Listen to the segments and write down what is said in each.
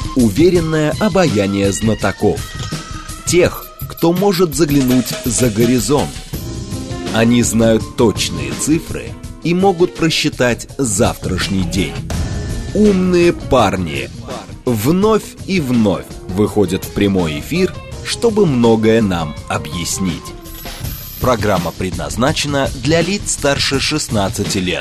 Уверенное обаяние знатоков. Тех, кто может заглянуть за горизонт. Они знают точные цифры и могут просчитать завтрашний день. Умные парни вновь и вновь выходят в прямой эфир, чтобы многое нам объяснить. Программа предназначена для лиц старше 16 лет.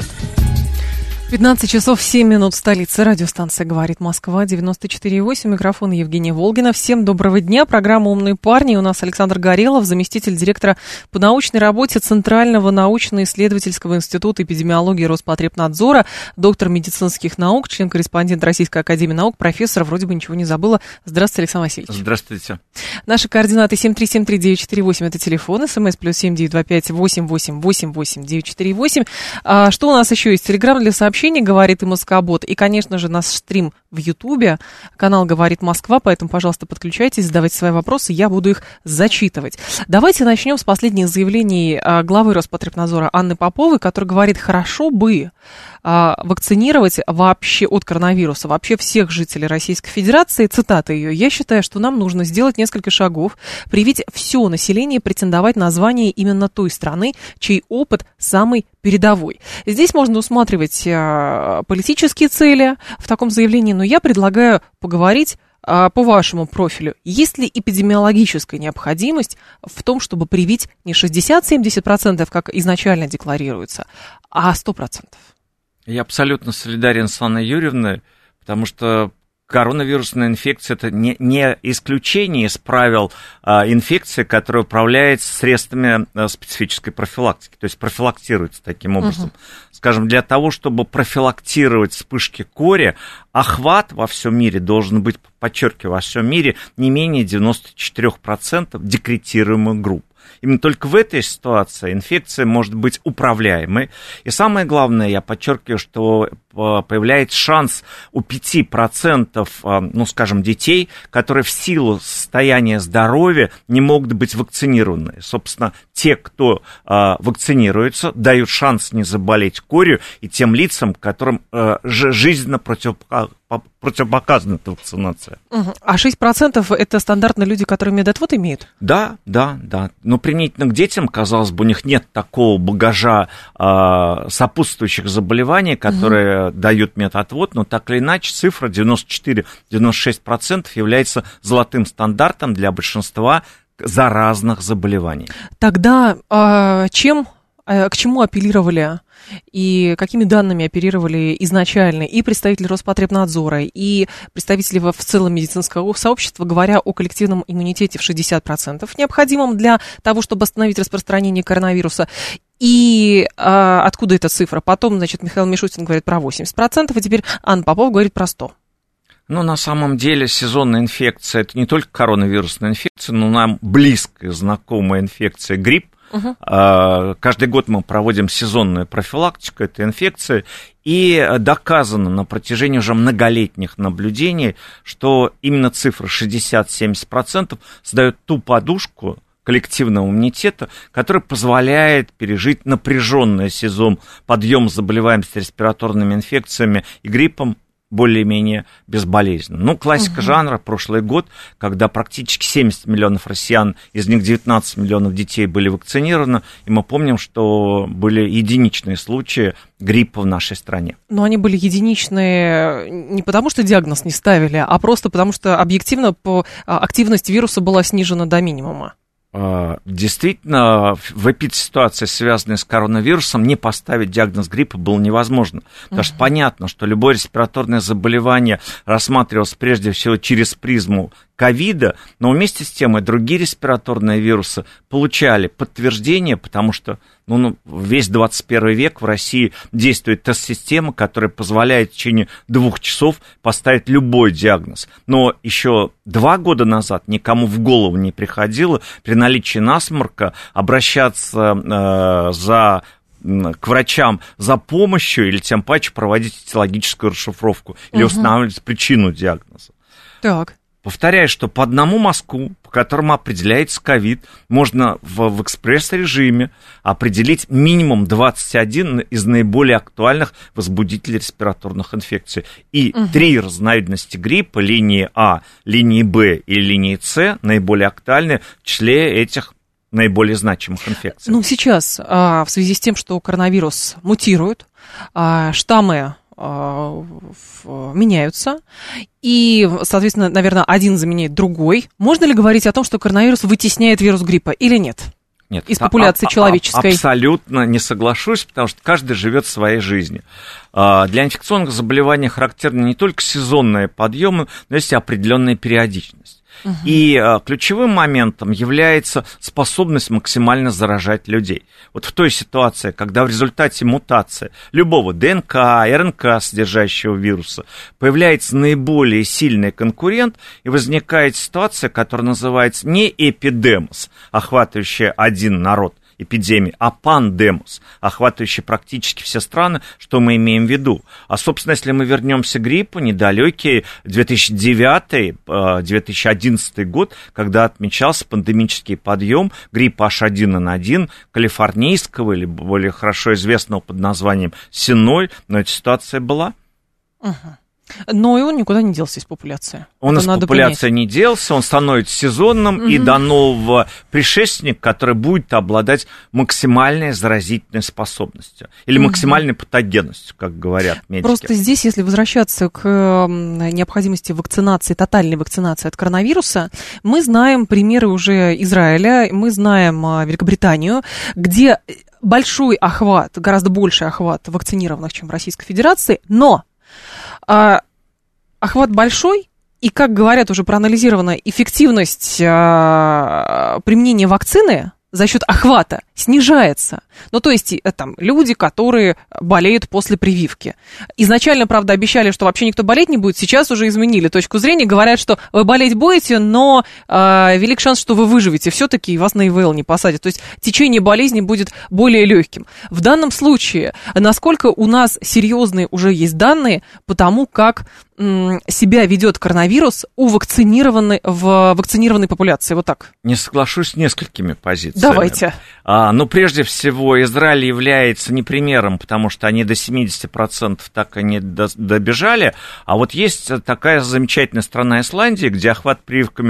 15 часов 7 минут в столице. Радиостанция «Говорит Москва», 94,8. Микрофон Евгения Волгина. Всем доброго дня. Программа «Умные парни». У нас Александр Горелов, заместитель директора по научной работе Центрального научно-исследовательского института эпидемиологии Роспотребнадзора, доктор медицинских наук, член-корреспондент Российской академии наук, профессор, вроде бы ничего не забыла. Здравствуйте, Александр Васильевич. Здравствуйте. Наши координаты 7373948, это телефон, смс плюс 7925 8888 948. Что у нас еще есть? Телеграм для сообщений, говорит и Москобот. И, конечно же, наш стрим в Ютубе, канал «Говорит Москва», поэтому, пожалуйста, подключайтесь, задавайте свои вопросы, я буду их зачитывать. Давайте начнем с последних заявлений главы Роспотребнадзора Анны Поповой, которая говорит, хорошо бы вакцинировать вообще от коронавируса, вообще всех жителей Российской Федерации. Цитата ее. «Я считаю, что нам нужно сделать несколько шагов, привить все население, претендовать на звание именно той страны, чей опыт самый передовой». Здесь можно усматривать политические цели в таком заявлении, но я предлагаю поговорить по вашему профилю. Есть ли эпидемиологическая необходимость в том, чтобы привить не 60-70%, как изначально декларируется, а 100%? Я абсолютно солидарен с Анной Юрьевной, потому что коронавирусная инфекция – это не исключение из правил инфекции, которая управляется средствами специфической профилактики, то есть профилактируется таким образом. Скажем, для того, чтобы профилактировать вспышки кори, охват во всем мире должен быть, подчеркиваю, во всем мире не менее 94% декретируемых групп. Именно только в этой ситуации инфекция может быть управляемой. И самое главное, я подчеркиваю, что появляется шанс у 5%, ну, скажем, детей, которые в силу состояния здоровья не могут быть вакцинированы. Собственно, те, кто вакцинируется, дают шанс не заболеть корью и тем лицам, которым жизненно противопоказана эта вакцинация. А 6% это стандартно люди, которые медотвод имеют? Да. Но применительно к детям, казалось бы, у них нет такого багажа сопутствующих заболеваний, которые дают медотвод, но так или иначе цифра 94-96% является золотым стандартом для большинства заразных заболеваний. Тогда к чему апеллировали и какими данными оперировали изначально и представители Роспотребнадзора, и представители в целом медицинского сообщества, говоря о коллективном иммунитете в 60%, необходимом для того, чтобы остановить распространение коронавируса? И откуда эта цифра? Потом, значит, Михаил Мишустин говорит про 80%, и теперь Анна Попова говорит про 100%. Ну, на самом деле, сезонная инфекция – это не только коронавирусная инфекция, но нам близкая, знакомая инфекция грипп. Каждый год мы проводим сезонную профилактику этой инфекции, и доказано на протяжении уже многолетних наблюдений, что именно цифра 60-70% создает ту подушку коллективного иммунитета, который позволяет пережить напряженный сезон подъема заболеваемости респираторными инфекциями и гриппом более-менее безболезненно. Ну, классика жанра, прошлый год, когда практически 70 миллионов россиян, из них 19 миллионов детей были вакцинированы, и мы помним, что были единичные случаи гриппа в нашей стране. Но они были единичные не потому, что диагноз не ставили, а просто потому, что объективно активность вируса была снижена до минимума. Действительно, в эпидситуации, связанной с коронавирусом, не поставить диагноз гриппа было невозможно. Потому что понятно, что любое респираторное заболевание рассматривалось прежде всего через призму ковида, но вместе с тем и другие респираторные вирусы получали подтверждение, потому что весь 21 век в России действует тест-система, которая позволяет в течение 2 часов поставить любой диагноз. Но еще 2 года назад никому в голову не приходило при наличии насморка обращаться к врачам за помощью или тем паче проводить этиологическую расшифровку или устанавливать причину диагноза. Так. Повторяю, что по одному мазку, по которому определяется ковид, можно в экспресс-режиме определить минимум 21 из наиболее актуальных возбудителей респираторных инфекций. И 3 разновидности гриппа, линии А, линии Б и линии С, наиболее актуальны в числе этих наиболее значимых инфекций. Ну, сейчас, в связи с тем, что коронавирус мутирует, штаммы меняются, и, соответственно, наверное, один заменяет другой. Можно ли говорить о том, что коронавирус вытесняет вирус гриппа или нет? Нет, из популяции человеческой? Абсолютно не соглашусь, потому что каждый живет своей жизнью. Для инфекционных заболеваний характерны не только сезонные подъемы, но есть и определенная периодичность. И ключевым моментом является способность максимально заражать людей. Вот в той ситуации, когда в результате мутации любого ДНК, РНК, содержащего вируса, появляется наиболее сильный конкурент, и возникает ситуация, которая называется не эпидемос, охватывающая один народ, эпидемии, а пандемос, охватывающий практически все страны, что мы имеем в виду. А, собственно, если мы вернемся к гриппу, недалекий 2009-2011 год, когда отмечался пандемический подъем гриппа H1N1, калифорнийского, или более хорошо известного под названием Синой, но эта ситуация была. Но и он никуда не делся из популяции. Он из популяции не делся, он становится сезонным, и до нового предшественника, который будет обладать максимальной заразительной способностью. Или максимальной патогенностью, как говорят медики. Просто здесь, если возвращаться к необходимости вакцинации, тотальной вакцинации от коронавируса, мы знаем примеры уже Израиля, мы знаем Великобританию, где большой охват, гораздо больший охват вакцинированных, чем в Российской Федерации, но охват большой, и, как говорят, уже проанализирована эффективность применения вакцины за счет охвата снижается. Ну, то есть, там, люди, которые болеют после прививки. Изначально, правда, обещали, что вообще никто болеть не будет, сейчас уже изменили точку зрения, говорят, что вы болеть будете, но велик шанс, что вы выживете все-таки, и вас на ИВЛ не посадят. То есть, течение болезни будет более легким. В данном случае, насколько у нас серьезные уже есть данные по тому, как себя ведет коронавирус в вакцинированной популяции, вот так? Не соглашусь с несколькими позициями. Давайте. Но прежде всего Израиль является не примером, потому что они до 70% так и не добежали, а вот есть такая замечательная страна Исландия, где охват прививками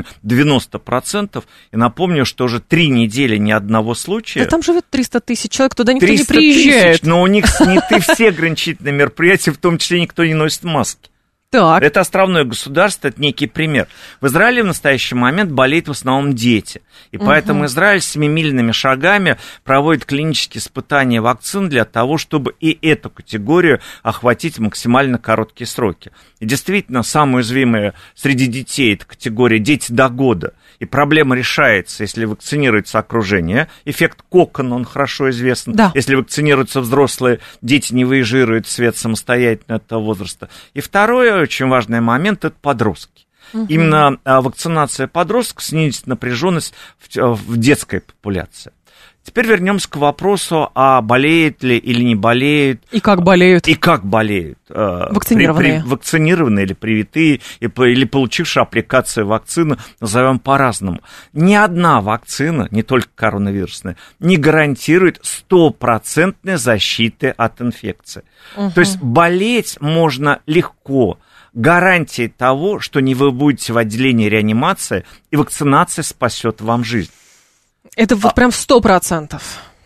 90%, и напомню, что уже 3 недели ни одного случая. Да там живет 300 тысяч человек, туда никто не приезжает. 300 000, но у них сняты все ограничительные мероприятия, в том числе никто не носит маски. Так. Это островное государство, это некий пример. В Израиле в настоящий момент болеют в основном дети. И поэтому Израиль семимильными шагами проводит клинические испытания вакцин для того, чтобы и эту категорию охватить в максимально короткие сроки. И действительно, самая уязвимая среди детей – это категория дети до года. И проблема решается, если вакцинируется окружение. Эффект кокона, он хорошо известен. Да. Если вакцинируются взрослые, дети не выезжают в свет самостоятельно этого возраста. И второй очень важный момент – это подростки. Именно вакцинация подростков снизит напряженность в детской популяции. Теперь вернемся к вопросу, а болеют ли или не болеют. И как болеют. Вакцинированные. Вакцинированные или привитые, или получившие аппликацию вакцины, назовем по-разному. Ни одна вакцина, не только коронавирусная, не гарантирует 100% защиты от инфекции. То есть болеть можно легко. Гарантия того, что не вы будете в отделении реанимации, и вакцинация спасет вам жизнь. Это вот прям 100%.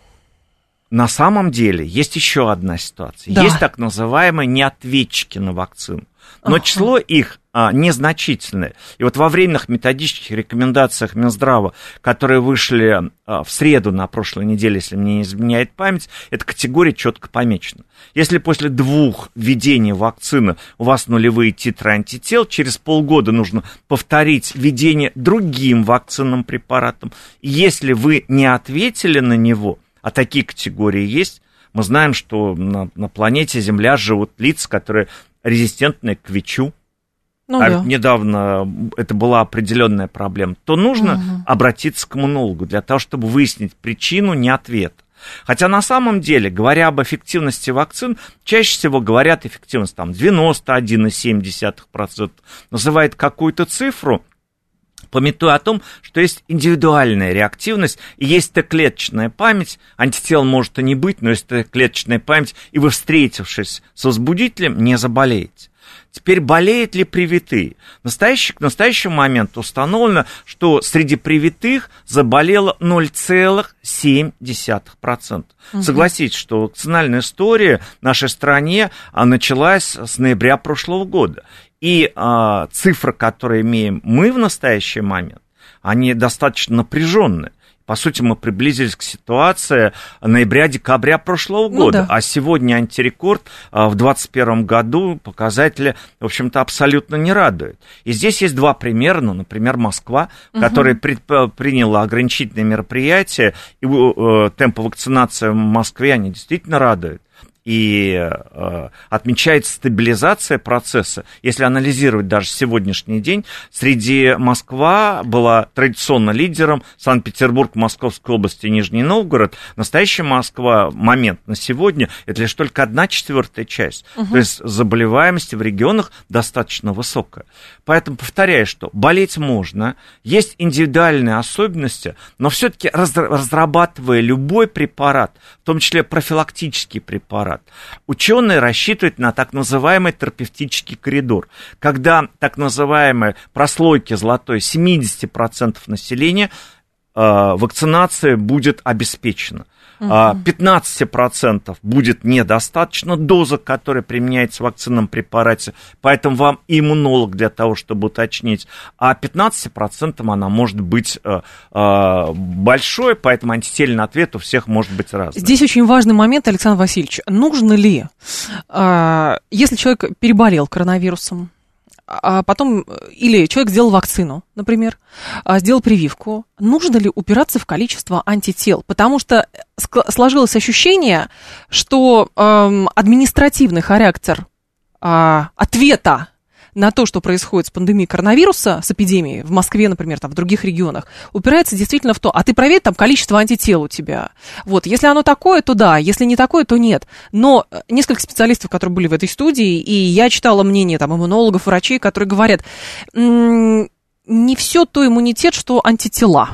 На самом деле есть еще одна ситуация. Да. Есть так называемые неответчики на вакцину. Но число их незначительное. И вот во временных методических рекомендациях Минздрава, которые вышли в среду на прошлой неделе, если мне не изменяет память, эта категория четко помечена. Если после 2 введений вакцины у вас нулевые титры антител, через полгода нужно повторить введение другим вакцинным препаратом. И если вы не ответили на него, а такие категории есть, мы знаем, что на планете Земля живут лица, которые резистентны к ВИЧу, недавно это была определенная проблема, то нужно обратиться к иммунологу для того, чтобы выяснить причину неответа. Хотя на самом деле, говоря об эффективности вакцин, чаще всего говорят эффективность 91,7%, называют какую-то цифру, памятуя о том, что есть индивидуальная реактивность и есть Т-клеточная память, антител может и не быть, но есть Т-клеточная память, и вы, встретившись с возбудителем, не заболеете. Теперь болеют ли привитые? К настоящему моменту установлено, что среди привитых заболело 0,7%. Согласитесь, что вакцинальная история в нашей стране началась с ноября прошлого года. И цифры, которые имеем мы в настоящий момент, они достаточно напряженные. По сути, мы приблизились к ситуации ноября-декабря прошлого года, а сегодня антирекорд в 2021 году показатели, в общем-то, абсолютно не радуют. И здесь есть два примера, например, Москва, которая приняла ограничительные мероприятия, и темпы вакцинации в Москве, они действительно радуют. И отмечается стабилизация процесса. Если анализировать даже сегодняшний день, среди Москва была традиционно лидером, Санкт-Петербург, Московская область и Нижний Новгород. Настоящая Москва, момент на сегодня, это лишь только 1/4 часть. То есть заболеваемость в регионах достаточно высокая. Поэтому повторяю, что болеть можно, есть индивидуальные особенности, но все-таки разрабатывая любой препарат, в том числе профилактический препарат, ученые рассчитывают на так называемый терапевтический коридор, когда так называемые прослойки золотой 70% населения вакцинация будет обеспечена. 15% будет недостаточно доза, которая применяется в вакцинном препарате, поэтому вам иммунолог для того, чтобы уточнить, а 15% она может быть большой, поэтому антительный ответ у всех может быть разный. Здесь очень важный момент, Александр Васильевич. Нужно ли, если человек переболел коронавирусом, а потом, или человек сделал вакцину, например, сделал прививку, нужно ли упираться в количество антител? Потому что сложилось ощущение, что административный характер ответа на то, что происходит с пандемией коронавируса, с эпидемией в Москве, например, там, в других регионах, упирается действительно в то, а ты проверь там количество антител у тебя. Вот, если оно такое, то да, если не такое, то нет. Но несколько специалистов, которые были в этой студии, и я читала мнение там иммунологов, врачей, которые говорят, не все то иммунитет, что антитела.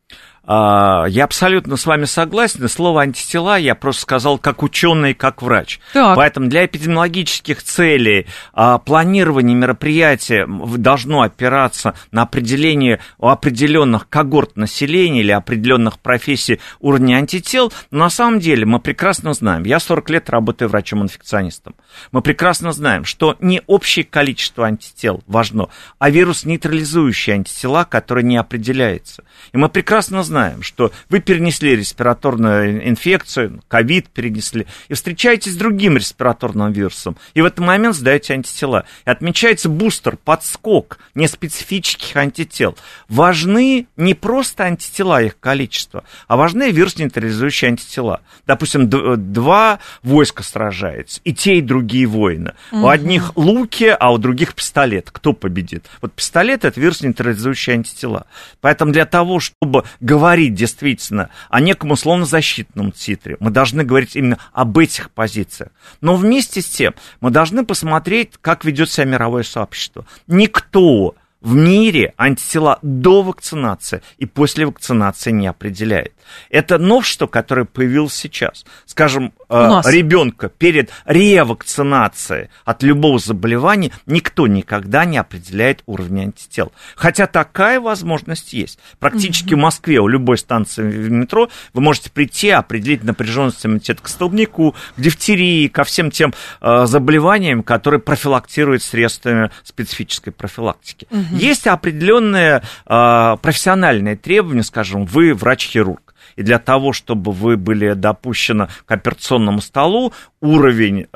Я абсолютно с вами согласен. Слово антитела я просто сказал как ученый, как врач. Так. Поэтому для эпидемиологических целей планирование мероприятия должно опираться на определение у определенных когорт населения или определенных профессий уровня антител. Но на самом деле мы прекрасно знаем, я 40 лет работаю врачом-инфекционистом, мы прекрасно знаем, что не общее количество антител важно, а вирус-нейтрализующие антитела, которые не определяются. И мы прекрасно знаем, что вы перенесли респираторную инфекцию, ковид перенесли, и встречаетесь с другим респираторным вирусом, и в этот момент сдаете антитела. И отмечается бустер, подскок неспецифических антител. Важны не просто антитела, их количество, а важны вирус-нейтрализующие антитела. Допустим, два войска сражаются, и те, и другие воины. У одних луки, а у других пистолет. Кто победит? Вот пистолет — это вирус-нейтрализующие антитела. Поэтому для того, чтобы говорить действительно о неком условно-защитном титре, мы должны говорить именно об этих позициях. Но вместе с тем мы должны посмотреть, как ведет себя мировое сообщество. Никто в мире антитела до вакцинации и после вакцинации не определяет. Это новшество, которое появилось сейчас. Скажем, ребенка перед ревакцинацией от любого заболевания никто никогда не определяет уровень антител. Хотя такая возможность есть. Практически в Москве у любой станции в метро вы можете прийти, определить напряженность иммунитета к столбняку, к дифтерии, ко всем тем заболеваниям, которые профилактируют средствами специфической профилактики. Есть определенные профессиональные требования, скажем, вы врач-хирург. И для того, чтобы вы были допущены к операционному столу, уровень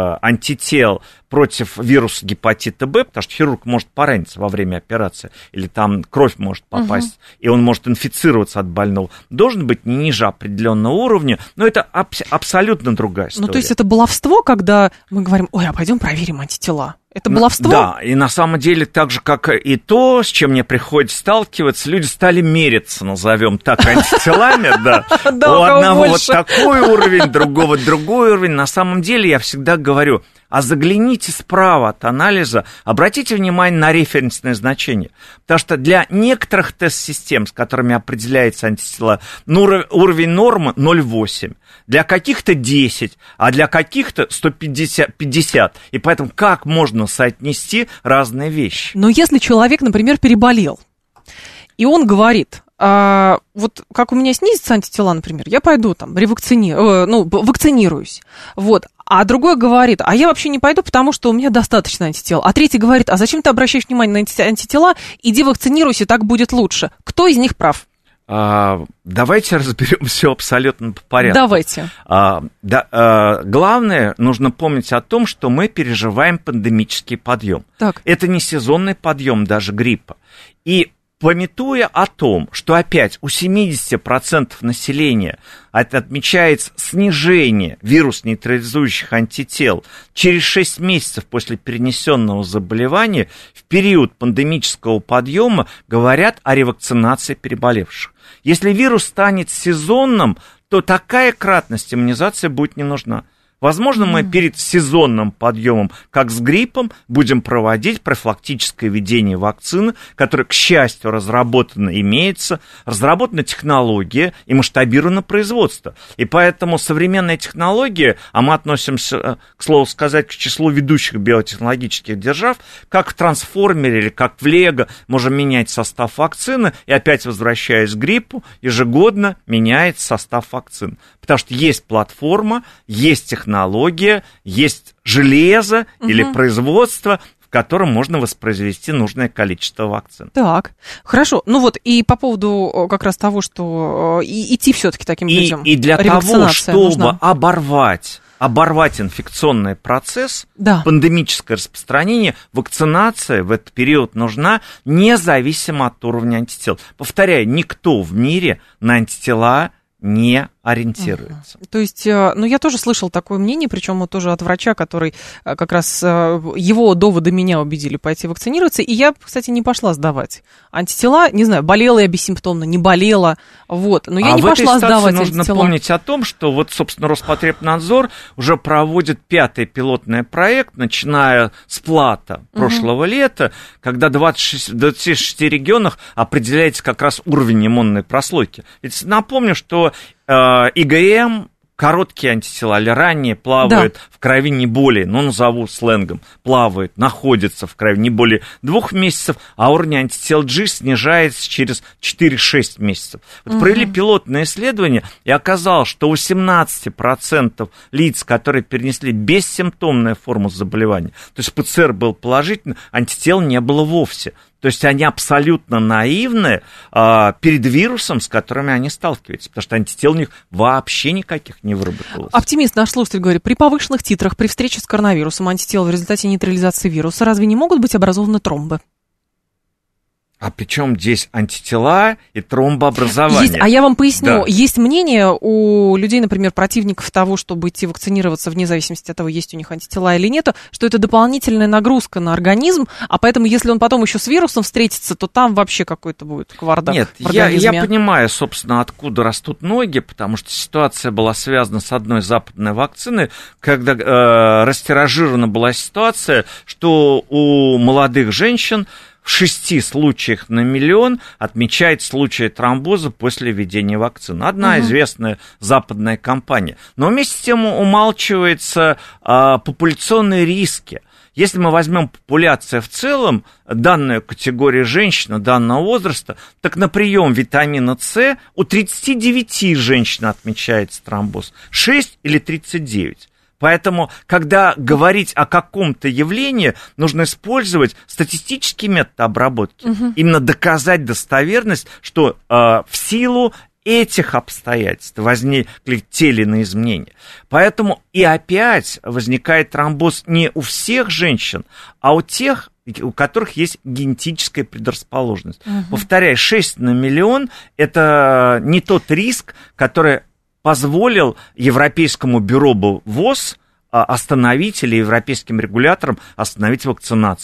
антител против вируса гепатита Б, потому что хирург может пораниться во время операции, или там кровь может попасть, и он может инфицироваться от больного, должен быть не ниже определенного уровня, но это абсолютно другая история. Ну, то есть это баловство, когда мы говорим, ой, а пойдем проверим антитела. Это баловство? Да, и на самом деле так же, как и то, с чем мне приходится сталкиваться, люди стали мериться, назовем так, антителами, да. У одного вот такой уровень, другого другой уровень. На самом деле я всегда говорю, а загляните справа от анализа, обратите внимание на референсное значение. Потому что для некоторых тест-систем, с которыми определяется антитела, уровень нормы 0,8, для каких-то 10, а для каких-то 150. И поэтому как можно соотнести разные вещи? Но если человек, например, переболел, и он говорит... вот как у меня снизятся антитела, например, я пойду там вакцинируюсь, вот. А другой говорит, а я вообще не пойду, потому что у меня достаточно антител. А третий говорит, а зачем ты обращаешь внимание на антитела, иди вакцинируйся, так будет лучше. Кто из них прав? Давайте разберем все абсолютно по порядку. Давайте. Главное, нужно помнить о том, что мы переживаем пандемический подъем. Так. Это не сезонный подъем даже гриппа. И памятуя о том, что опять у 70% населения отмечается снижение вирус-нейтрализующих антител через 6 месяцев после перенесенного заболевания, в период пандемического подъема говорят о ревакцинации переболевших. Если вирус станет сезонным, то такая кратность иммунизации будет не нужна. Возможно, мы перед сезонным подъемом, как с гриппом, будем проводить профилактическое введение вакцины, которая, к счастью, разработана, имеется, разработана технология и масштабировано производство. И поэтому современная технология, а мы относимся, к слову сказать, к числу ведущих биотехнологических держав, как в трансформере или как в Лего, можем менять состав вакцины, и опять возвращаясь к гриппу, ежегодно меняется состав вакцины. Потому что есть платформа, есть технология, есть железо или производство, в котором можно воспроизвести нужное количество вакцин. Так, хорошо. Ну вот, и по поводу как раз того, что идти все-таки таким путем. И для того, чтобы оборвать инфекционный процесс, пандемическое распространение, вакцинация в этот период нужна независимо от уровня антител. Повторяю, никто в мире на антитела не ориентируется. То есть, ну, я тоже слышал такое мнение, причем тоже от врача, который как раз его доводы меня убедили пойти вакцинироваться, и я, кстати, не пошла сдавать антитела, не знаю, болела я бессимптомно, не болела, вот, но я не пошла сдавать антитела. Нужно помнить о том, что вот, собственно, Роспотребнадзор уже проводит 5-й пилотный проект, начиная с плата прошлого лета, когда в 26 регионах определяется как раз уровень иммунной прослойки. Ведь напомню, что ИгМ, короткие антитела, или ранние плавают в крови не более, назову сленгом, плавают, находятся в крови не более 2 месяцев, а уровень антител G снижается через 4-6 месяцев. Вот провели пилотное исследование, и оказалось, что у 17% лиц, которые перенесли бессимптомную форму заболевания, то есть ПЦР был положительный, антител не было вовсе. То есть они абсолютно наивны перед вирусом, с которыми они сталкиваются, потому что антител у них вообще никаких не выработалось. Оптимист, наш слушатель, говорит, при повышенных титрах, при встрече с коронавирусом антител в результате нейтрализации вируса разве не могут быть образованы тромбы? А при чем здесь антитела и тромбообразование? Есть, а я вам поясню. Есть мнение у людей, например, противников того, чтобы идти вакцинироваться, вне зависимости от того, есть у них антитела или нет, что это дополнительная нагрузка на организм, а поэтому, если он потом еще с вирусом встретится, то там вообще какой-то будет кавардак в организме. Я понимаю, собственно, откуда растут ноги, потому что ситуация была связана с одной западной вакциной, когда растиражирована была ситуация, что у молодых женщин в 6 случаях на миллион отмечает случаи тромбоза после введения вакцины. Одна известная западная компания. Но вместе с тем умалчиваются популяционные риски. Если мы возьмем популяцию в целом, данную категорию женщин данного возраста, так на прием витамина С у 39 женщин отмечается тромбоз, 6 или 39. Поэтому, когда говорить о каком-то явлении, нужно использовать статистический метод обработки. Именно доказать достоверность, что в силу этих обстоятельств возникли те или иные изменения. Поэтому и опять возникает тромбоз не у всех женщин, а у тех, у которых есть генетическая предрасположенность. Повторяю, 6 на миллион – это не тот риск, который позволил Европейскому бюро ВОЗ остановить или европейским регуляторам остановить вакцинацию.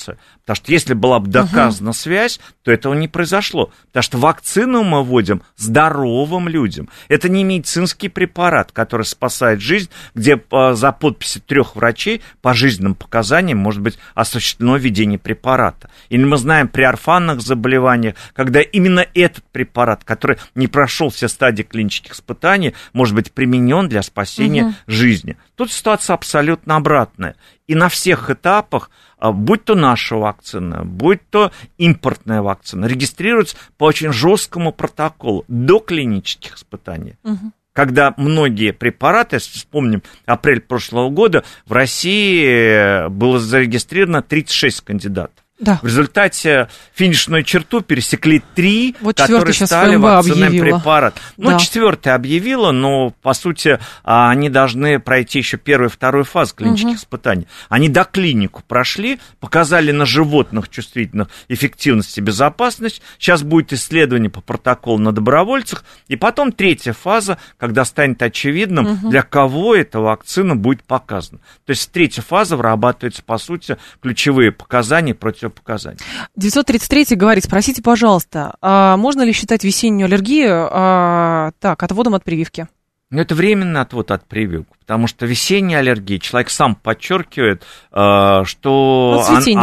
Потому что если была бы доказана связь, то этого не произошло. Потому что вакцину мы вводим здоровым людям. Это не медицинский препарат, который спасает жизнь, где за подписью 3 врачей по жизненным показаниям может быть осуществлено введение препарата. Или мы знаем при орфанных заболеваниях, когда именно этот препарат, который не прошел все стадии клинических испытаний, может быть применен для спасения жизни. Тут ситуация абсолютно обратная. И на всех этапах, будь то наша вакцина, будь то импортная вакцина, регистрируется по очень жесткому протоколу до клинических испытаний. Когда многие препараты, если вспомним апрель прошлого года, в России было зарегистрировано 36 кандидатов. Да. В результате финишную черту пересекли 3, вот которые стали вакцинным препаратом. Ну, да. 4-я объявила, но, по сути, они должны пройти еще 1-ю и 2-ю фазу клинических испытаний. Они доклинику прошли, показали на животных чувствительных эффективность и безопасность. Сейчас будет исследование по протоколу на добровольцах. И потом 3-я фаза, когда станет очевидным, для кого эта вакцина будет показана. То есть 3-я фаза вырабатывается, по сути, ключевые показания против показаний. 933 говорит, спросите, пожалуйста, можно ли считать весеннюю аллергию отводом от прививки? Ну, это временный отвод от прививки, потому что весенняя аллергия, человек сам подчеркивает, что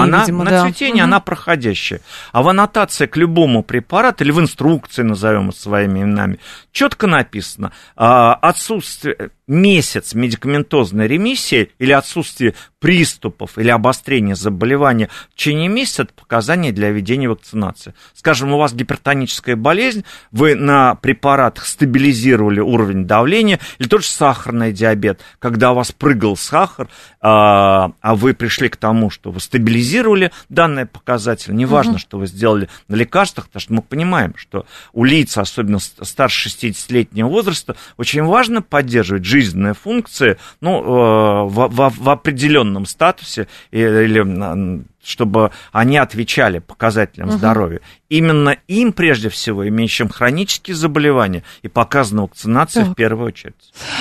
она проходящая. А в аннотации к любому препарату, или в инструкции, назовем это своими именами, четко написано, отсутствие месяц медикаментозной ремиссии или отсутствие приступов или обострения заболевания в течение месяца – это показания для введения вакцинации. Скажем, у вас гипертоническая болезнь, вы на препаратах стабилизировали уровень давления, или тот же сахарный диабет, когда у вас прыгал сахар, а вы пришли к тому, что вы стабилизировали данные показатели, неважно, что вы сделали на лекарствах, потому что мы понимаем, что у лиц, особенно старше 60-летнего возраста, очень важно поддерживать жизненные функции, в определенном статусе, или чтобы они отвечали показателям здоровья. Именно им, прежде всего, имеющим хронические заболевания, и показана вакцинация в первую очередь.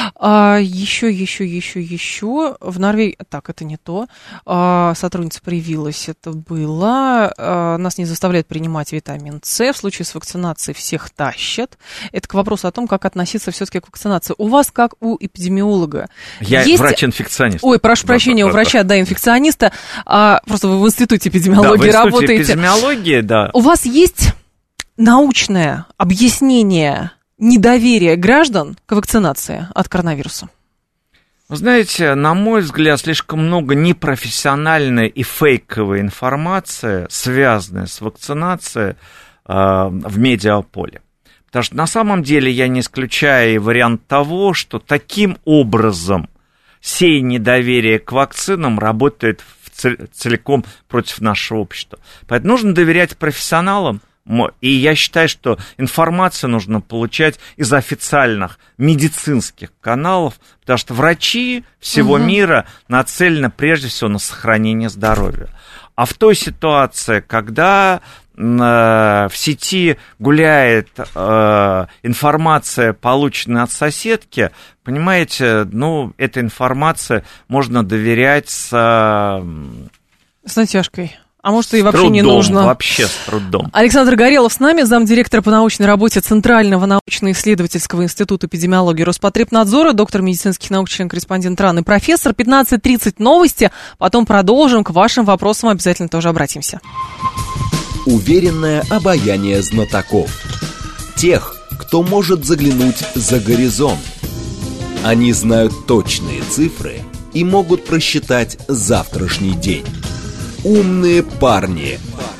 Еще. В Норвегии... Так, это не то. Сотрудница привилась, это было. Нас не заставляют принимать витамин С. В случае с вакцинацией всех тащат. Это к вопросу о том, как относиться все-таки к вакцинации. У вас, как у эпидемиолога... Я врач-инфекционист. Ой, прошу прощения, у врача, инфекциониста. Просто вы в институте эпидемиологии работаете. В институте эпидемиологии, да. У вас есть научное объяснение недоверия граждан к вакцинации от коронавируса? Вы знаете, на мой взгляд, слишком много непрофессиональной и фейковой информации, связанной с вакцинацией, в медиаполе. Потому что на самом деле я не исключаю и вариант того, что таким образом сей недоверие к вакцинам работает целиком против нашего общества. Поэтому нужно доверять профессионалам, и я считаю, что информацию нужно получать из официальных медицинских каналов, потому что врачи всего мира нацелены прежде всего на сохранение здоровья. А в той ситуации, когда в сети гуляет информация, полученная от соседки, понимаете, эта информация можно доверять с натяжкой. А может, и вообще не нужно. Вообще с трудом. Александр Горелов с нами, замдиректора по научной работе Центрального научно-исследовательского института эпидемиологии Роспотребнадзора, доктор медицинских наук, член-корреспондент РАН и профессор. 15:30 новости, потом продолжим. К вашим вопросам обязательно тоже обратимся. Уверенное обаяние знатоков. Тех, кто может заглянуть за горизонт. Они знают точные цифры и могут просчитать завтрашний день. Умные парни.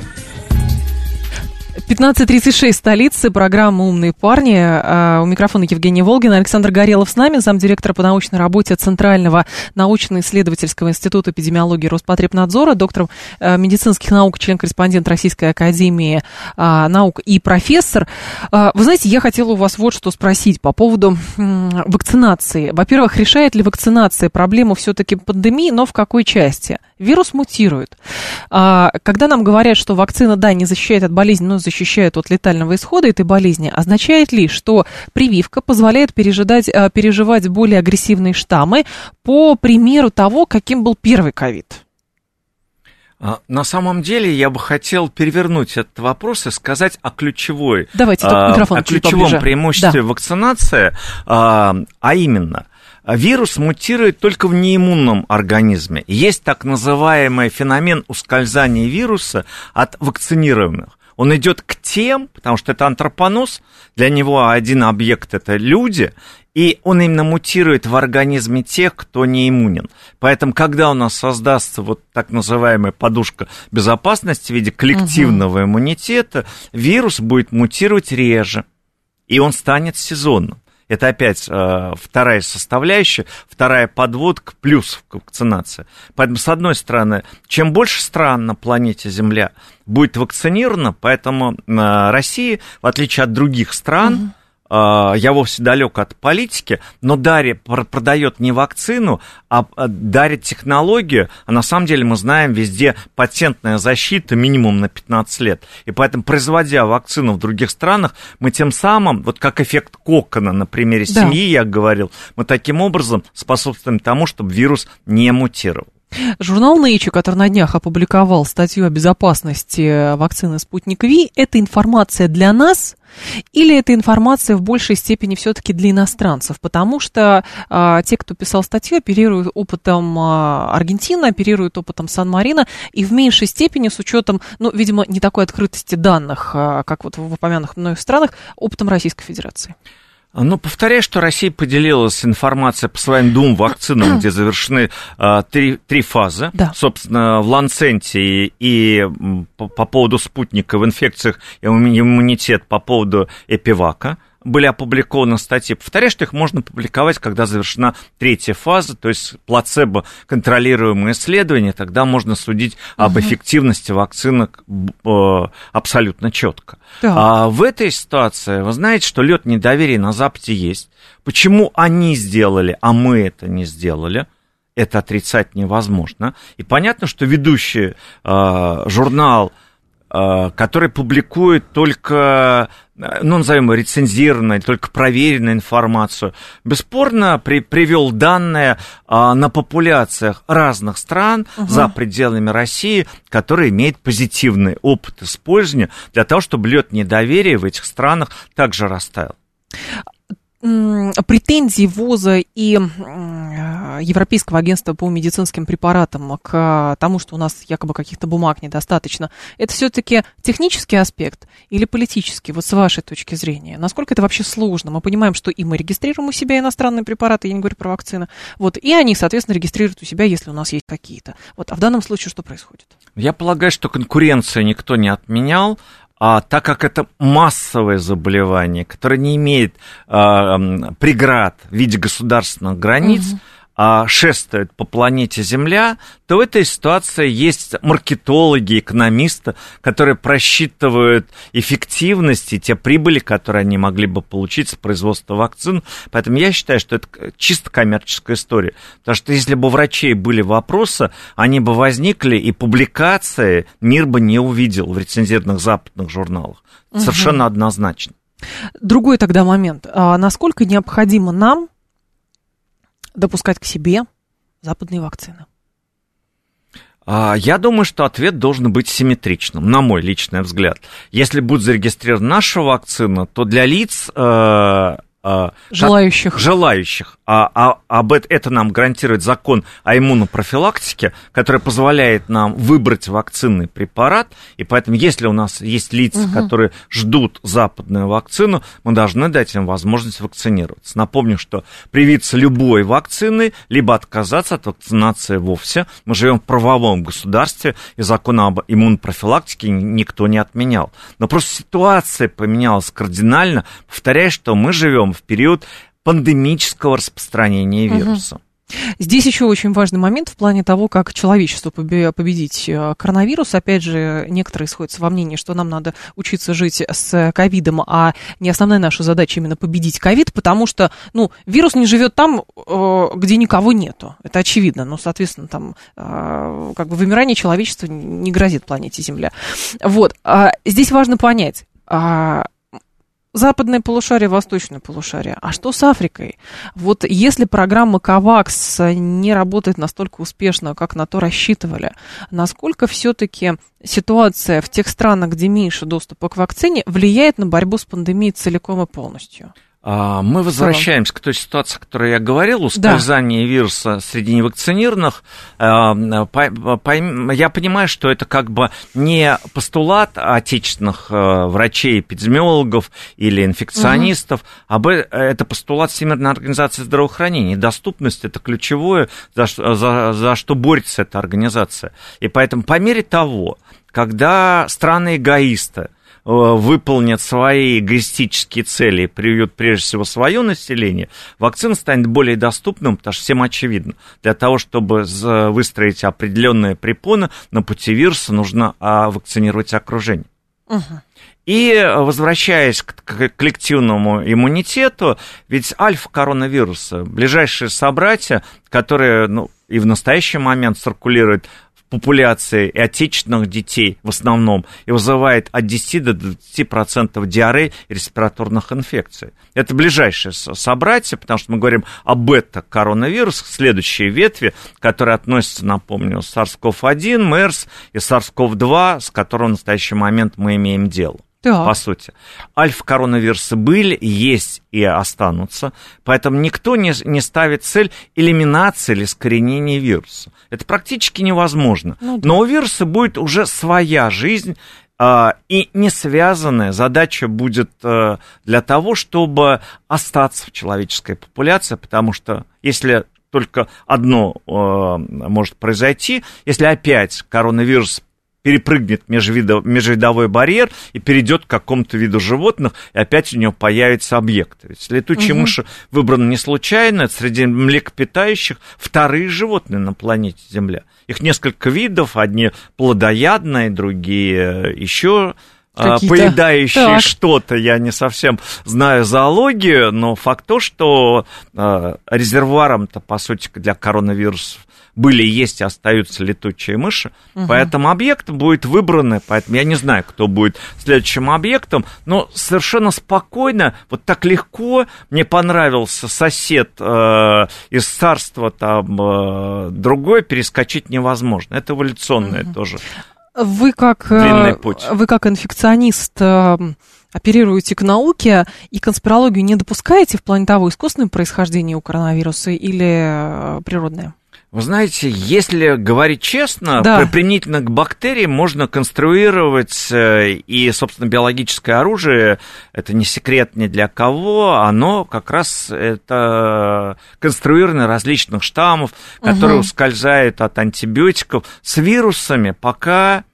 15:36, столица, программа «Умные парни». У микрофона Евгения Волгина. Александр Горелов с нами, замдиректора по научной работе Центрального научно-исследовательского института эпидемиологии Роспотребнадзора, доктор медицинских наук, член-корреспондент Российской академии наук и профессор. Вы знаете, я хотела у вас вот что спросить по поводу вакцинации. Во-первых, решает ли вакцинация проблему все-таки пандемии, но в какой части? Вирус мутирует. Когда нам говорят, что вакцина, да, не защищает от болезни, но защищает от летального исхода этой болезни, означает ли, что прививка позволяет переживать более агрессивные штаммы по примеру того, каким был первый ковид? На самом деле я бы хотел перевернуть этот вопрос и сказать о ключевом преимуществе вакцинации, а именно, вирус мутирует только в неиммунном организме. Есть так называемый феномен ускользания вируса от вакцинируемых. Он идет к тем, потому что это антропоноз, для него один объект – это люди, и он именно мутирует в организме тех, кто не иммунен. Поэтому, когда у нас создастся вот так называемая подушка безопасности в виде коллективного иммунитета, вирус будет мутировать реже, и он станет сезонным. Это опять вторая составляющая, вторая подводка, плюс вакцинация. Поэтому, с одной стороны, чем больше стран на планете Земля будет вакцинировано, поэтому Россия, в отличие от других стран, я вовсе далек от политики, но продает не вакцину, а дарит технологию, а на самом деле мы знаем, везде патентная защита минимум на 15 лет. И поэтому, производя вакцину в других странах, мы тем самым, вот как эффект кокона на примере семьи я говорил, мы таким образом способствуем тому, чтобы вирус не мутировал. Журнал Nature, который на днях опубликовал статью о безопасности вакцины «Спутник Ви», это информация для нас или это информация в большей степени все-таки для иностранцев? Потому что те, кто писал статью, оперируют опытом Аргентины, оперируют опытом Сан-Марино, и в меньшей степени с учетом, видимо, не такой открытости данных, как вот в упомянутых многих странах, опытом Российской Федерации. Повторяю, что Россия поделилась информацией по своим двум вакцинам, где завершены три фазы. Да. Собственно, в Ланцете и по поводу спутника в инфекциях и иммунитет по поводу Эпивака были опубликованы статьи. Повторяю, что их можно публиковать, когда завершена третья фаза, то есть плацебо-контролируемые исследования, тогда можно судить об эффективности вакцины абсолютно четко. Да. А в этой ситуации, вы знаете, что лед недоверия на Западе есть. Почему они сделали, а мы это не сделали? Это отрицать невозможно. И понятно, что ведущий журнал, который публикует только, назовем его рецензированную, только проверенную информацию, бесспорно привел данные на популяциях разных стран за пределами России, которые имеют позитивный опыт использования для того, чтобы лед недоверия в этих странах также растаял. Претензии ВОЗа и Европейского агентства по медицинским препаратам к тому, что у нас якобы каких-то бумаг недостаточно, это все-таки технический аспект или политический, вот с вашей точки зрения? Насколько это вообще сложно? Мы понимаем, что и мы регистрируем у себя иностранные препараты, я не говорю про вакцины, и они, соответственно, регистрируют у себя, если у нас есть какие-то. А в данном случае что происходит? Я полагаю, что конкуренцию никто не отменял. Так как это массовое заболевание, которое не имеет преград в виде государственных границ, шествует по планете Земля, то в этой ситуации есть маркетологи, экономисты, которые просчитывают эффективность и те прибыли, которые они могли бы получить с производства вакцин. Поэтому я считаю, что это чисто коммерческая история. Потому что если бы у врачей были вопросы, они бы возникли, и публикации мир бы не увидел в рецензированных западных журналах. Совершенно однозначно. Другой тогда момент. Насколько необходимо нам допускать к себе западные вакцины? Я думаю, что ответ должен быть симметричным, на мой личный взгляд. Если будет зарегистрирована наша вакцина, то для лиц желающих. Это нам гарантирует закон о иммунопрофилактике, который позволяет нам выбрать вакцинный препарат. И поэтому, если у нас есть лица, которые ждут западную вакцину, мы должны дать им возможность вакцинироваться. Напомню, что привиться любой вакциной, либо отказаться от вакцинации вовсе. Мы живем в правовом государстве, и закон об иммунопрофилактике никто не отменял. Но просто ситуация поменялась кардинально. Повторяю, что мы живем в период пандемического распространения вируса. Здесь еще очень важный момент в плане того, как человечество победить коронавирус. Опять же, некоторые сходятся во мнении, что нам надо учиться жить с ковидом, а не основная наша задача именно победить ковид, потому что, вирус не живет там, где никого нету. Это очевидно. Соответственно, там вымирание человечества не грозит планете Земля. Здесь важно понять, западное полушарие, восточное полушарие. А что с Африкой? Вот если программа COVAX не работает настолько успешно, как на то рассчитывали, насколько все-таки ситуация в тех странах, где меньше доступа к вакцине, влияет на борьбу с пандемией целиком и полностью? Мы возвращаемся к той ситуации, о которой я говорил, ускользание вируса среди невакцинированных. Я понимаю, что это как бы не постулат отечественных врачей, эпидемиологов или инфекционистов, это постулат Всемирной организации здравоохранения. Доступность – это ключевое, за что борется эта организация. И поэтому по мере того, когда страны-эгоисты выполнят свои эгоистические цели и приведут прежде всего свое население, вакцина станет более доступным, потому что всем очевидно, для того, чтобы выстроить определенные препоны на пути вируса, нужно вакцинировать окружение. И возвращаясь к коллективному иммунитету, ведь альфа-коронавируса, ближайшие собратья, которые и в настоящий момент циркулируют популяции и отечественных детей в основном, и вызывает от 10 до 20% диарей и респираторных инфекций. Это ближайшие собратья, потому что мы говорим о бета-коронавирусах, следующие ветви, которые относятся, напомню, SARS-CoV-1, MERS и SARS-CoV-2, с которым в настоящий момент мы имеем дело. Да. По сути. Альфа-коронавирусы были, есть и останутся, поэтому никто не ставит цель элиминации или искоренения вируса. Это практически невозможно. Но у вируса будет уже своя жизнь, и не связанная задача будет для того, чтобы остаться в человеческой популяции, потому что если только одно может произойти, если опять коронавирус перепрыгнет межвидовой барьер и перейдет к какому-то виду животных, и опять у него появится объект. Ведь летучие мыши выбраны не случайно, это среди млекопитающих вторые животные на планете Земля. Их несколько видов, одни плодоядные, другие еще поедающие что-то. Я не совсем знаю зоологию, но факт то, что резервуаром-то, по сути, для коронавирусов были, есть и остаются летучие мыши, поэтому объект будет выбран, поэтому я не знаю, кто будет следующим объектом, но совершенно спокойно, вот так легко, мне понравился сосед из царства там другой, перескочить невозможно, это эволюционное тоже. Вы как инфекционист оперируете к науке и конспирологию не допускаете в плане того, искусственное происхождение у коронавируса или природное? Вы знаете, если говорить честно, применительно к бактериям можно конструировать и, собственно, биологическое оружие, это не секрет ни для кого, оно как раз это конструирование различных штаммов, которые ускользают от антибиотиков. С вирусами пока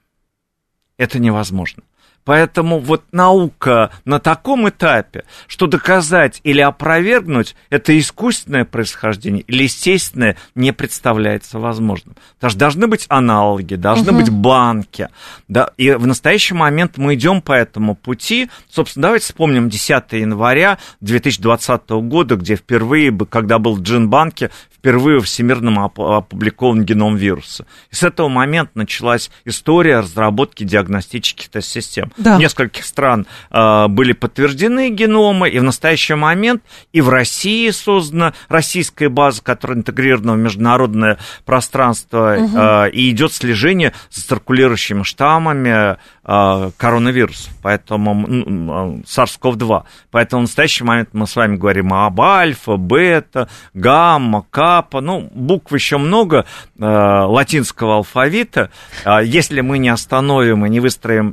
это невозможно. Поэтому вот наука на таком этапе, что доказать или опровергнуть, это искусственное происхождение или естественное, не представляется возможным. Потому что должны быть аналоги, должны быть банки. Да, и в настоящий момент мы идем по этому пути. Собственно, давайте вспомним 10 января 2020 года, где впервые, когда был в Джинбанке, впервые всемирно опубликован геном вируса. И с этого момента началась история разработки диагностических тест-систем. В нескольких стран были подтверждены геномы, и в настоящий момент и в России создана российская база, которая интегрирована в международное пространство, и идет слежение за циркулирующими штаммами коронавирусов, поэтому SARS-CoV-2. Поэтому в настоящий момент мы с вами говорим об альфа, бета, гамма, капа, букв еще много латинского алфавита. Если мы не остановим и не выстроим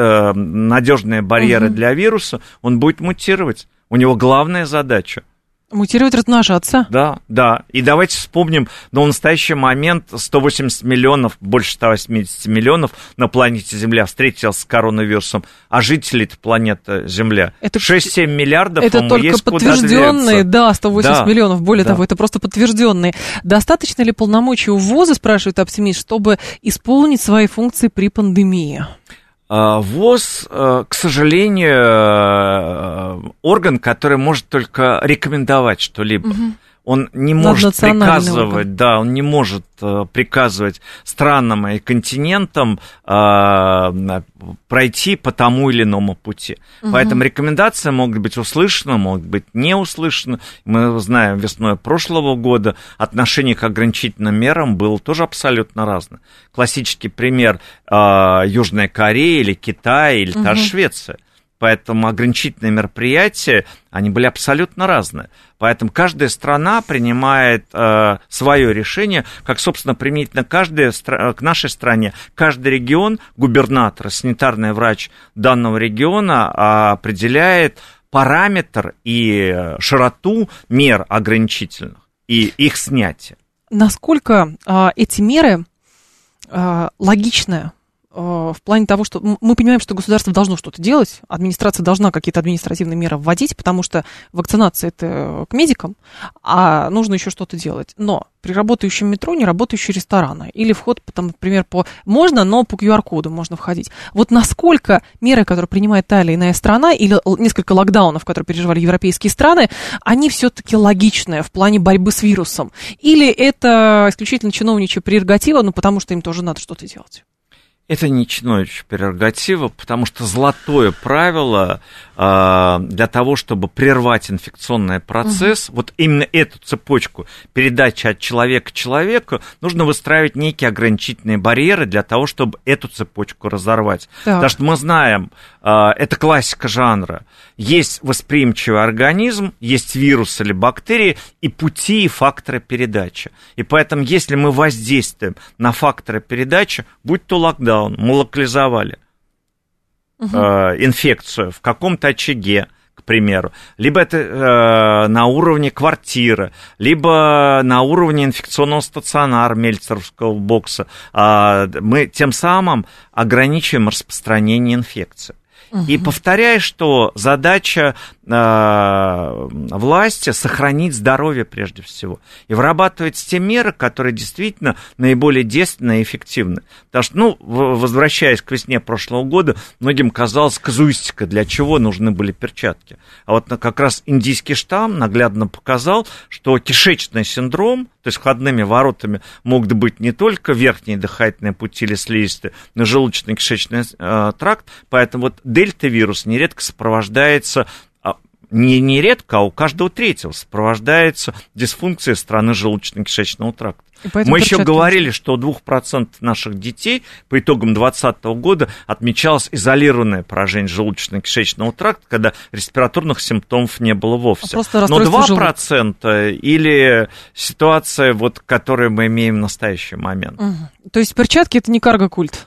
надежные барьеры для вируса, он будет мутировать. У него главная задача мутировать, размножаться. Да. И давайте вспомним, в настоящий момент 180 миллионов, больше 180 миллионов на планете Земля встретились с коронавирусом, а жителей планеты Земля 6-7 миллиардов, это только подтвержденные, 180 миллионов, более того, это просто подтвержденные. Достаточно ли полномочий у ВОЗа, спрашивает оптимист, чтобы исполнить свои функции при пандемии? ВОЗ, к сожалению, орган, который может только рекомендовать что-либо. Он не может приказывать, да, он не может приказывать странам и континентам пройти по тому или иному пути. Поэтому рекомендации могут быть услышаны, могут быть не услышаны. Мы знаем, весной прошлого года отношение к ограничительным мерам было тоже абсолютно разное. Классический пример Южная Корея или Китай или та же Швеция. Поэтому ограничительные мероприятия, они были абсолютно разные. Поэтому каждая страна принимает свое решение, как, собственно, применительно к нашей стране. Каждый регион, губернатор, санитарный врач данного региона определяет параметр и широту мер ограничительных и их снятие. Насколько эти меры логичны? В плане того, что мы понимаем, что государство должно что-то делать, администрация должна какие-то административные меры вводить, потому что вакцинация – это к медикам, а нужно еще что-то делать. Но при работающем метро не работающие рестораны или вход, там, например, можно, но по QR-коду можно входить. Вот насколько меры, которые принимает та или иная страна, или несколько локдаунов, которые переживали европейские страны, они все-таки логичные в плане борьбы с вирусом? Или это исключительно чиновничья прерогатива, потому что им тоже надо что-то делать? Это не чиновничья прерогатива, потому что золотое правило для того, чтобы прервать инфекционный процесс, вот именно эту цепочку передачи от человека к человеку, нужно выстраивать некие ограничительные барьеры для того, чтобы эту цепочку разорвать. Так. Потому что мы знаем, это классика жанра, есть восприимчивый организм, есть вирус или бактерии, и пути, и факторы передачи. И поэтому, если мы воздействуем на факторы передачи, будь то локдаун, мы локализовали инфекцию в каком-то очаге, к примеру, либо это на уровне квартиры, либо на уровне инфекционного стационара Мельцеровского бокса, мы тем самым ограничиваем распространение инфекции. И повторяю, что задача власти сохранить здоровье прежде всего и вырабатывать те меры, которые действительно наиболее действенны и эффективны. Потому что, возвращаясь к весне прошлого года, многим казалось казуистика, для чего нужны были перчатки. А вот как раз индийский штамм наглядно показал, что кишечный синдром, то есть входными воротами могут быть не только верхние дыхательные пути или слизистые, но и желудочно-кишечный тракт, поэтому вот дельта-вирус нередко сопровождается, не редко, а у каждого третьего сопровождается дисфункцией стороны желудочно-кишечного тракта. Мы еще говорили, что у 2% наших детей по итогам 2020 года отмечалось изолированное поражение желудочно-кишечного тракта, когда респираторных симптомов не было вовсе. Но 2% или ситуация, которую мы имеем в настоящий момент. То есть перчатки – это не карго-культ?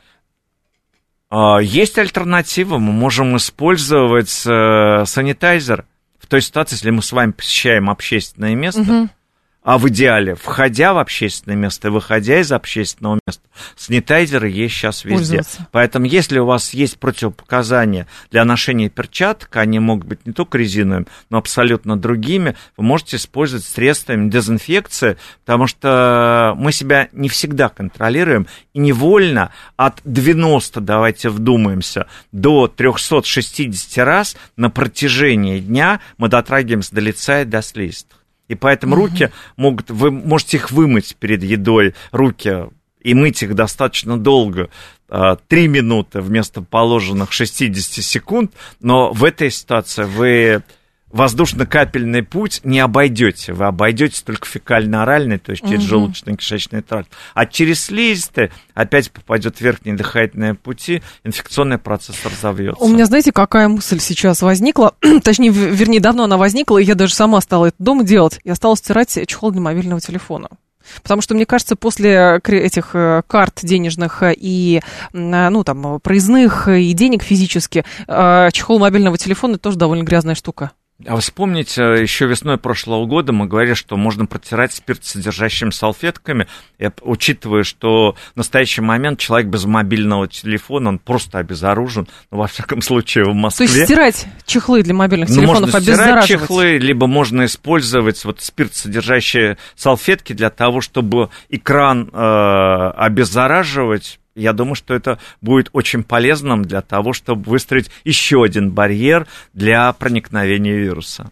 Есть альтернатива, мы можем использовать санитайзер в той ситуации, если мы с вами посещаем общественное место, а в идеале, входя в общественное место и выходя из общественного места, санитайзеры есть сейчас везде. Поэтому, если у вас есть противопоказания для ношения перчаток, они могут быть не только резиновыми, но абсолютно другими, вы можете использовать средствами дезинфекции, потому что мы себя не всегда контролируем, и невольно от 90, давайте вдумаемся, до 360 раз на протяжении дня мы дотрагиваемся до лица и до слизистых. И поэтому руки вы можете их вымыть перед едой, руки, и мыть их достаточно долго, 3 минуты вместо положенных 60 секунд, но в этой ситуации вы воздушно-капельный путь не обойдете, вы обойдете только фекально-оральный, то есть через желудочно-кишечный тракт, а через слизистые опять попадет в верхние дыхательные пути, инфекционный процесс разовьется. У меня, знаете, какая мысль сейчас возникла, точнее, вернее, давно она возникла, и я даже сама стала это дома делать, я стала стирать чехол для мобильного телефона. Потому что, мне кажется, после этих карт денежных и, проездных, и денег физически, чехол мобильного телефона тоже довольно грязная штука. А вы вспомните, еще весной прошлого года мы говорили, что можно протирать спиртосодержащими салфетками, учитывая, что в настоящий момент человек без мобильного телефона, он просто обезоружен, во всяком случае в Москве. То есть стирать чехлы для мобильных телефонов, обеззараживать? Можно стирать чехлы, либо можно использовать спиртосодержащие салфетки для того, чтобы экран обеззараживать. Я думаю, что это будет очень полезным для того, чтобы выстроить еще один барьер для проникновения вируса.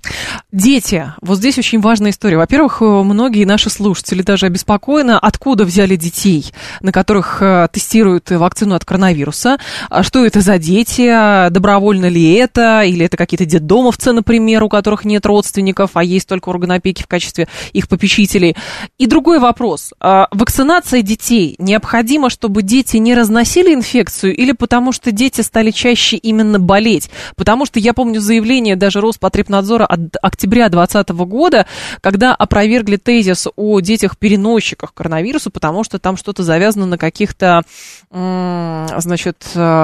Дети. Вот здесь очень важная история. Во-первых, многие наши слушатели даже обеспокоены, откуда взяли детей, на которых тестируют вакцину от коронавируса. Что это за дети? Добровольно ли это? Или это какие-то детдомовцы, например, у которых нет родственников, а есть только органы опеки в качестве их попечителей? И другой вопрос. Вакцинация детей необходима, чтобы дети не разносили инфекцию, или потому что дети стали чаще именно болеть? Потому что я помню заявление даже Роспотребнадзора от октября 2020 года, когда опровергли тезис о детях-переносчиках коронавируса, потому что там что-то завязано на каких-то, значит,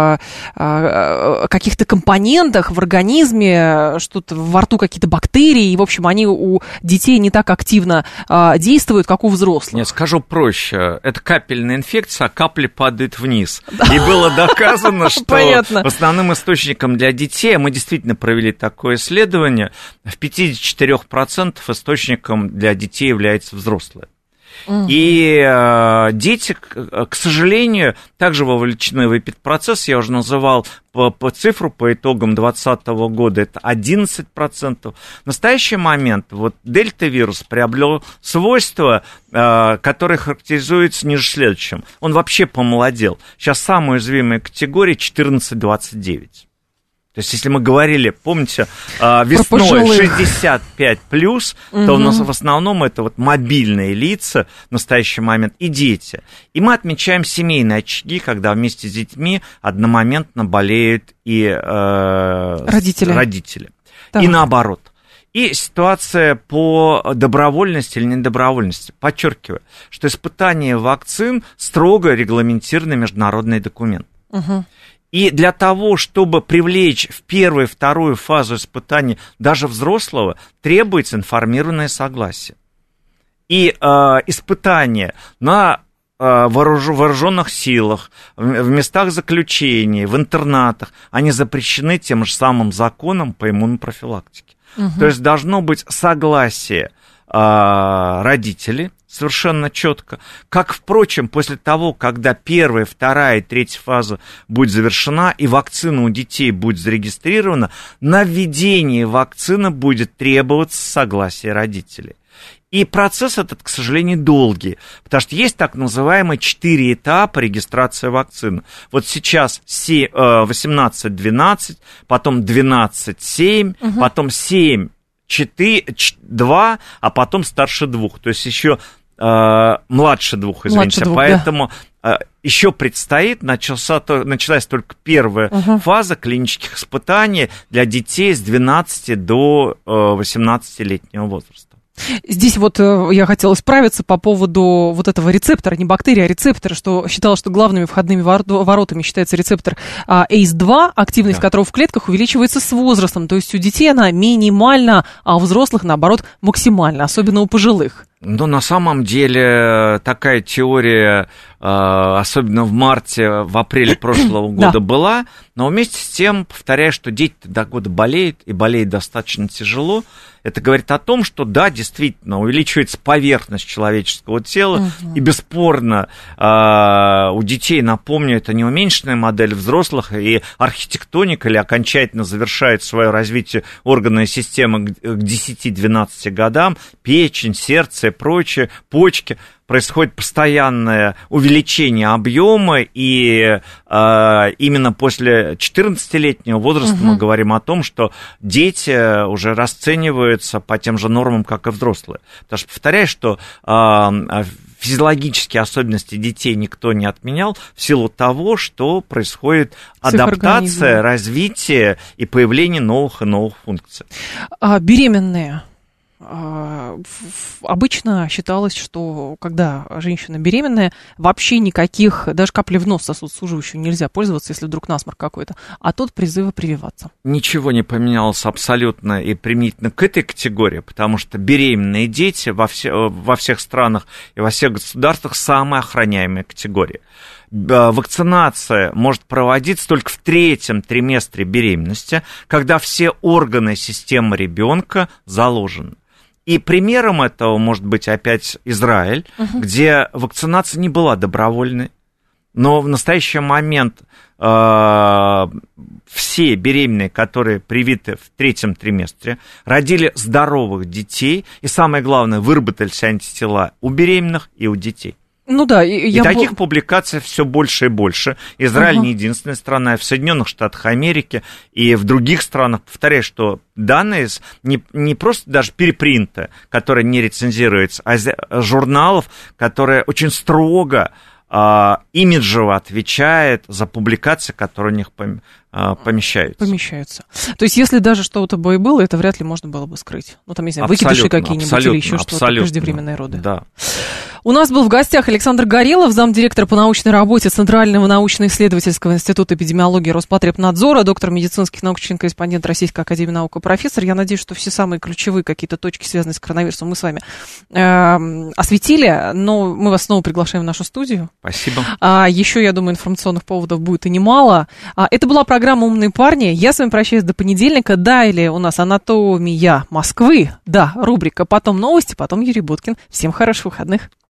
каких-то компонентах в организме, что-то во рту какие-то бактерии, и, в общем, они у детей не так активно действуют, как у взрослых. Нет, скажу проще. Это капельная инфекция, а капли падают вниз. И было доказано, что основным источником для детей, мы действительно провели такое исследование, в 54% источником для детей являются взрослые. И дети, к сожалению, также вовлечены в эпидпроцесс. Я уже называл по цифру по итогам 2020 года, это 11%. В настоящий момент вот дельта-вирус приобрел свойства, которые характеризуются ниже следующим. Он вообще помолодел. Сейчас самая уязвимая категория 14-29. То есть, если мы говорили, помните, весной 65+, то у нас в основном это вот мобильные лица в настоящий момент и дети. И мы отмечаем семейные очаги, когда вместе с детьми одномоментно болеют и родители. И наоборот. И ситуация по добровольности или недобровольности. Подчеркиваю, что испытание вакцин строго регламентированы международный документ. И для того, чтобы привлечь в первую и вторую фазу испытаний даже взрослого, требуется информированное согласие. И испытания на вооруженных силах, в местах заключения, в интернатах, они запрещены тем же самым законом по иммунопрофилактике. То есть должно быть согласие родителей, совершенно четко. Как, впрочем, после того, когда первая, вторая и третья фаза будет завершена и вакцина у детей будет зарегистрирована, на введение вакцины будет требоваться согласие родителей. И процесс этот, к сожалению, долгий, потому что есть так называемые 4 этапа регистрации вакцины. Вот сейчас 18-12, потом 12-7, потом 7-2, а потом старше 2, то есть еще младше 2, извините, поэтому еще предстоит, началась только первая фаза клинических испытаний для детей с 12 до 18-летнего возраста. Здесь вот я хотела справиться по поводу вот этого рецептора, не бактерии, а рецептора, что считалось, что главными входными воротами считается рецептор ACE2, активность которого в клетках увеличивается с возрастом. То есть у детей она минимальна, а у взрослых, наоборот, максимальна, особенно у пожилых. Ну, на самом деле, такая теория, особенно в марте, в апреле прошлого года была, но вместе с тем, повторяю, что дети до года болеют, и болеют достаточно тяжело, это говорит о том, что, да, действительно, увеличивается поверхность человеческого тела, и бесспорно у детей, напомню, это не уменьшенная модель взрослых, и архитектоника или окончательно завершает свое развитие органная система к 10-12 годам, печень, сердце и прочее, почки. Происходит постоянное увеличение объема, и именно после 14-летнего возраста мы говорим о том, что дети уже расцениваются по тем же нормам, как и взрослые. Потому что, повторяю, что физиологические особенности детей никто не отменял в силу того, что происходит адаптация, развитие и появление новых и новых функций. Беременные. Обычно считалось, что когда женщина беременная, вообще никаких, даже капли в нос сосудосуживающего нельзя пользоваться, если вдруг насморк какой-то, а тут призывы прививаться. Ничего не поменялось абсолютно и применительно к этой категории, потому что беременные дети во всех странах и во всех государствах самая охраняемая категория. Вакцинация может проводиться только в 3-м триместре беременности, когда все органы системы ребенка заложены. И примером этого может быть опять Израиль, где вакцинация не была добровольной. Но в настоящий момент все беременные, которые привиты в 3-м триместре, родили здоровых детей, и самое главное, выработались антитела у беременных и у детей. Ну да, и таких публикаций все больше и больше. Израиль не единственная страна, и в Соединенных Штатах Америки, и в других странах. Повторяю, что данные не просто даже перепринты, которые не рецензируются, а из журналов, которые очень строго имиджево отвечает за публикации, которые у них помещаются. То есть, если даже что-то бы и было, это вряд ли можно было бы скрыть. Ну, там, не знаю, выкидыши какие-нибудь или еще что-то, преждевременные роды. Да. У нас был в гостях Александр Горелов, замдиректора по научной работе Центрального научно-исследовательского института эпидемиологии Роспотребнадзора, доктор медицинских наук, член-корреспондент Российской академии наук и профессор. Я надеюсь, что все самые ключевые какие-то точки, связанные с коронавирусом, мы с вами осветили, но мы вас снова приглашаем в нашу студию. Спасибо. Еще, я думаю, информационных поводов будет и немало. Это была программа «Умные парни». Я с вами прощаюсь до понедельника. Далее у нас «Анатомия Москвы». Да, рубрика, потом новости, потом Юрий Буткин. Всем хороших выходных.